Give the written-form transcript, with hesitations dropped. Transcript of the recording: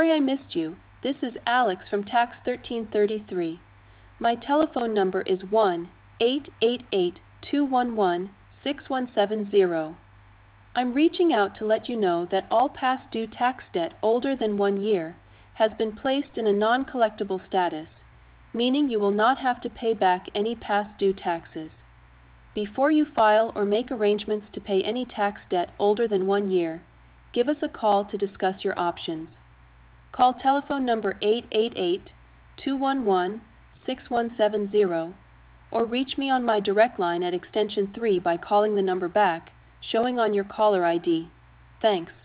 Sorry I missed you. This is Alex from Tax 1333. My telephone number is 1-888-211-6170. I'm reaching out to let you know that all past due tax debt older than 1 year has been placed in a non-collectible status, meaning you will not have to pay back any past due taxes. Before you file or make arrangements to pay any tax debt older than 1 year, give us a call to discuss your options. Call telephone number 888-211-6170 or reach me on my direct line at extension 3 by calling the number back, showing on your caller ID. Thanks.